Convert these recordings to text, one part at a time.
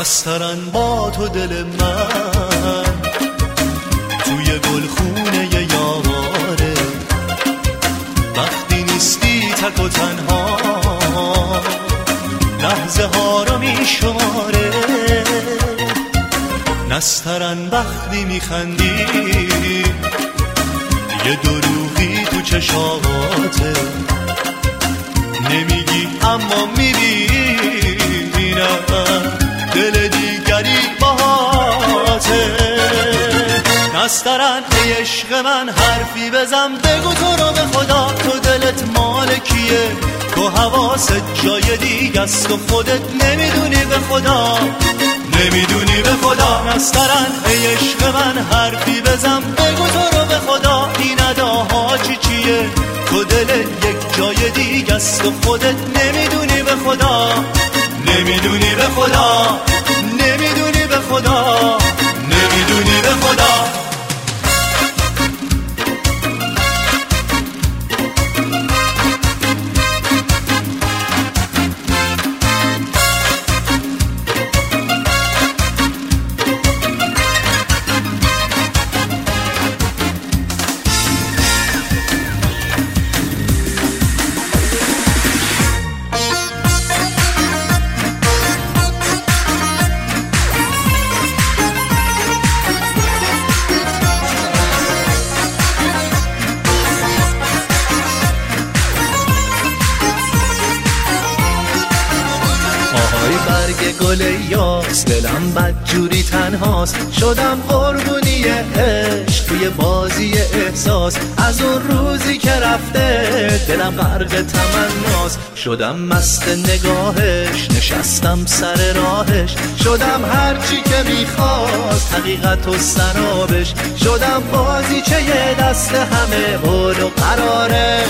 نسترن با تو دل من توی گلخونه یاره، وقتی نیستی تک و تنها لحظه ها رو میشماره. نسترن وقتی میخندی یه دروغی تو چشاته، نمیگی اما میبینم دل دیگری باهاته. نسترن ای عشق من حرفی بزن، بگو تو رو به خدا تو دلت مال کیه، تو حواست جای دیگه است و خودت نمیدونی به خدا، نمیدونی به خدا. نسترن ای عشق من حرفی بزن، بگو تو رو به خدا این اداها چیه، تو دلت یک جای دیگه است و خودت نمیدونی به خدا، نمیدونی به خدا، نمیدونی به خدا، نمیدونی به خدا. برگ گل یاس دلم بدجوری تنهاست، شدم قربونی عشق توی بازی احساس. از اون روزی که رفته دلم غرق تمناست، شدم مست نگاهش نشستم سر راهش، شدم هرچی که میخواست حقیقت و سرابش، شدم بازی چه یه دست همه حول و قرارش.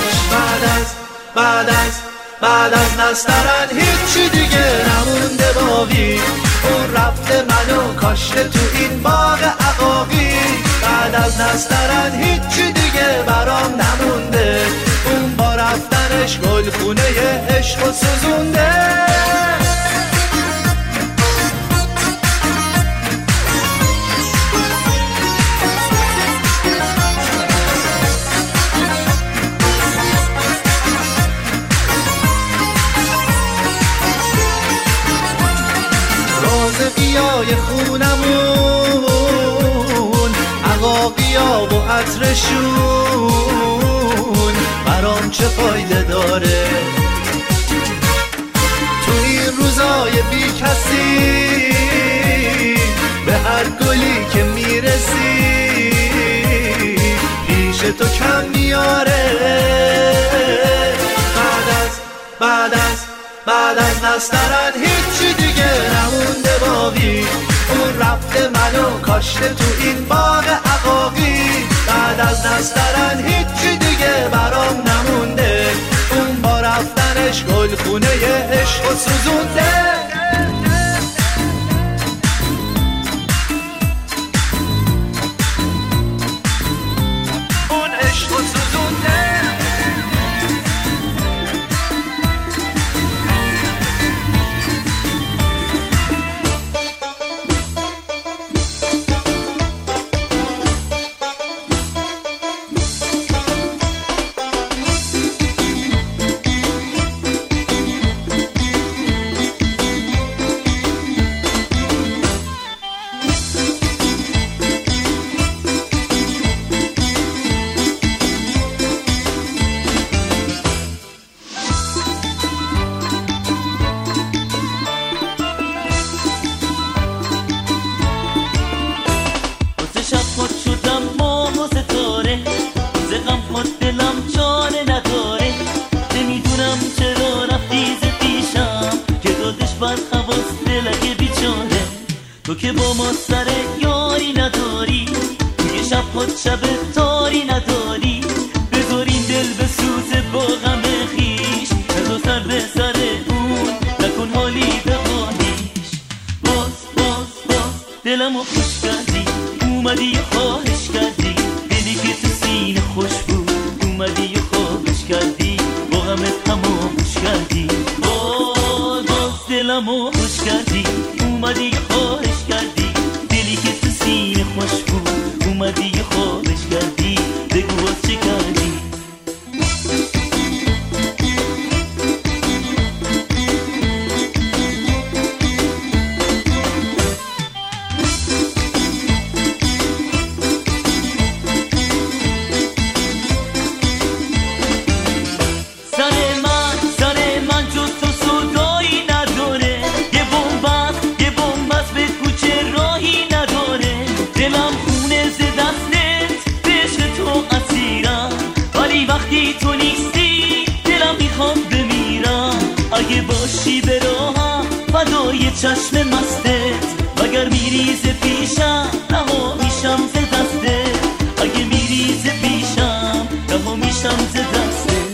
بعد از نسترن هیچی دیگه نمونده باقی، اون رفته منو کاشته تو این باغ عقاقی. بعد از نسترن هیچی دیگه برام نمونده، اون با رفتنش گلخونه عشق و سوزونده. قیای خونمون عقاقیا و عطرشون برام چه فایده داره، تو این روزای بی کسی به هر گلی که میرسی پیش تو کم میاره. بعد از نسترن هیچی دیگه نمونده باقی، اون رفته منو کاشته تو این باغ عقاقی. بعد از نسترن هیچی دیگه برام نمونده، اون با رفتنش گلخونه عشق و سوزونده. اون عشق و سوزونده. تو که با ما سر یاری نداری، توی شب خود شب تاری نداری، بذارین دل به سوز با غم خیش، نزا سر به سر اون نکن حالی به حالیش. باز دلمو خوش کردی، اومدی و خواهش کردی، دلی که تو سینه خوش بود اومدی و خواهش کردی، با غمت همو خوش کردی. باز دلمو خوش کردی، اومدی باز چه کردی؟ وقتی تو نیستی دلم میخوام بمیرم، اگه باشی به راهم فدای چشم مستت، وگر میریزه پیشم رها میشم ز دستت، اگه میریزه پیشم رها میشم ز دستت.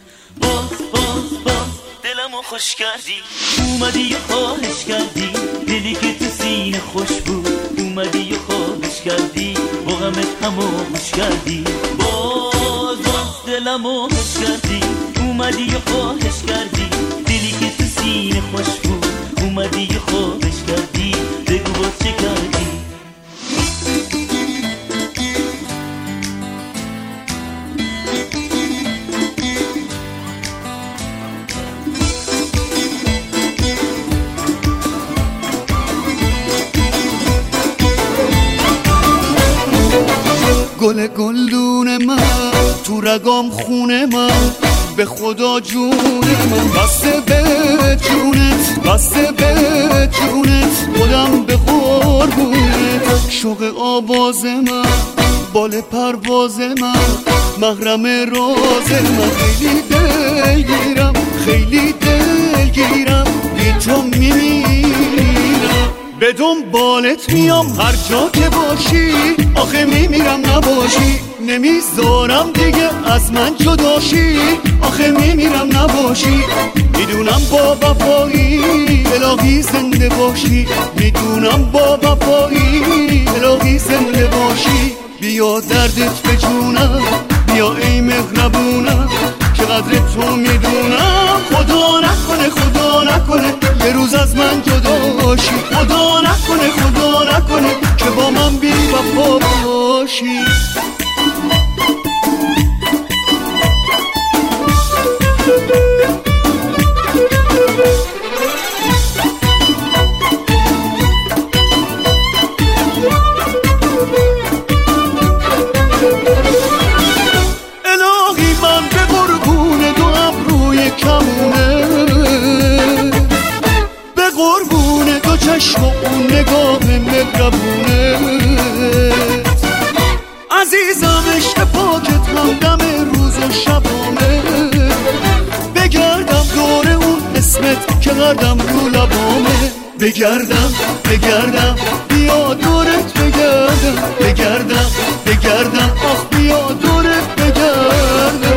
باز دلمو خوش کردی، اومدی و خواهش کردی، دلی که تو سینه خوش بود اومدی و خواهش کردی، با غمت هماغوش کردی. باز دلمو خوش کردی، اومدی و خواهش کردی، دلی که تو سینه خوش بود اومدی و خواهش کردی، بگو باز چه کردی؟ گل گلدون من تو رگام خونه من، به خدا جون من بسته به جونت، بسته به جونت، خودم به قربونت. شوق آواز من، بال پرواز من، محرم راز من، خیلی دلگیرم، خیلی دلگیرم، بی تو میمیرم، به دنبالت میام هر جا که باشی، آخه میمیرم نباشی، نمیذارم دیگه از من جداشی، آخه میمیرم نباشی، میدونم با وفایی الهی زنده باشی، میدونم با وفایی الهی زنده باشی. بیا دردت به جونم، بیا ای مهربونم، که قدر تو میدونم، خدا نکنه خدا نکنه یه روز از من جدا باشی، خدا نکنه خدا نکنه که با من بی وفا باشی. الهی من به قربون دو ابروی کمونه، به قربون دو چشم و اون نگاه مهربونه، عزیزم عشق پاکت همدم روز و شبامه، بگردم دور اون اسمت که قدم رو لبامه، بگردم بیا دورت بگردم، بگردم آخ بیا دورت بگردم.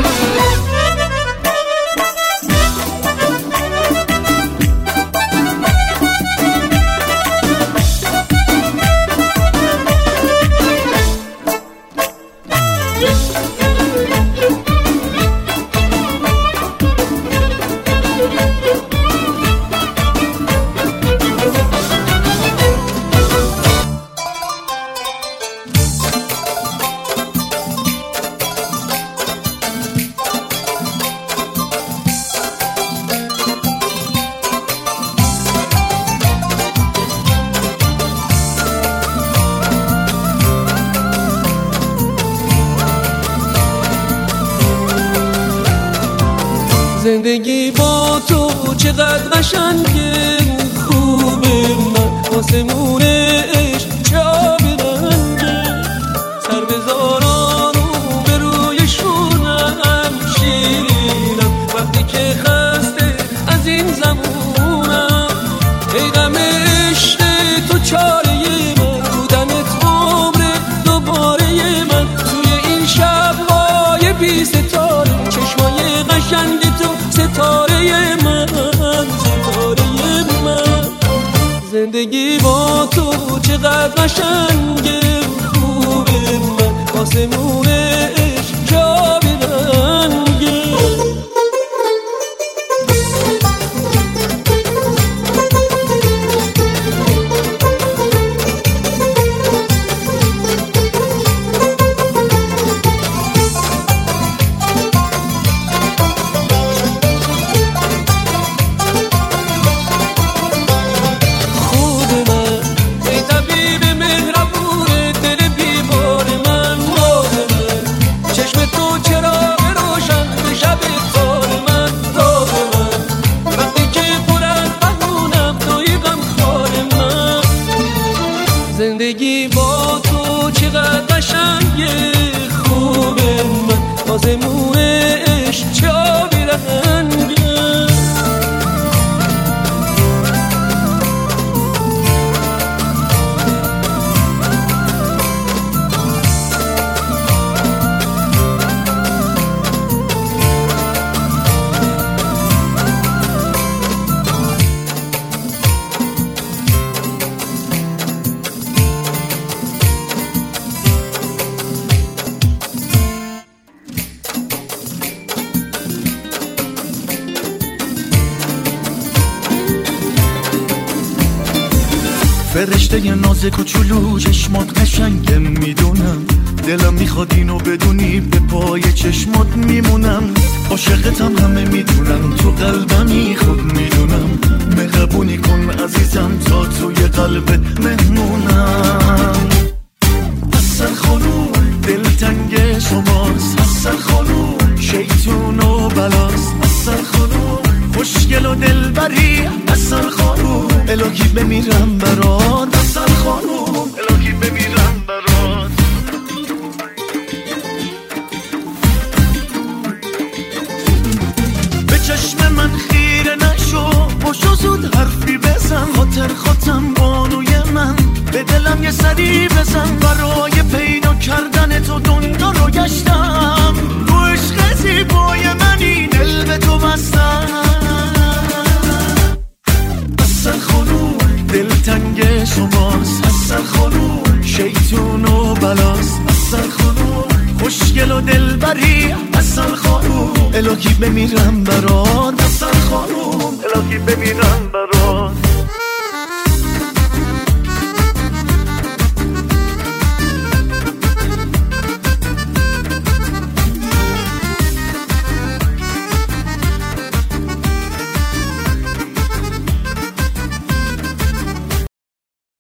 زندگی با تو چقدر قشنگه، خوبه من آسمون عشق چه آب رنگه، سر بذاران رو به روی شونم، شیرینم وقتی که خسته از این زمونم، ای غم عشق تو چاره من، بودنت عمر دوباره من، توی این شب‌های بی ستاره، چشمای قشنگ ستاره من، ستاره من. زندگی با تو چقدر قشنگه، خوبه من آسمون عشق چه آب رنگه. فرشته ناز کوچولو چشمات قشنگه میدونم، دلم میخواد اینو بدونی به پای چشمات میمونم. عاشقتم همه میدونم، تو قلبمی خوب میدونم، مهربونی کن عزیزم تا توی قلبت مهمونم. حسن خانوم دلتنگ شماست، حسن خانوم شیطون و بلاست، حسن خانوم خوشگل و دلبری، حسن خانوم الهی بمیرم برات، حسن خانوم الهی بمیرم برات. به چشم من خیره نشو، باشو زود حرفی بزن، خاطر خودم بانوی من، به دلم یه سری بزن. برای پیدا کردن تو دنیا رو گشتم، تو عشق زیبای منی دل به تو بستم. حسن خانوم دلتنگ شماست، حسن خانوم شیطون و بلاست، حسن خانوم خوشگل و دلبری، حسن خانوم الهی بمیرم برات، حسن خانوم الهی بمیرم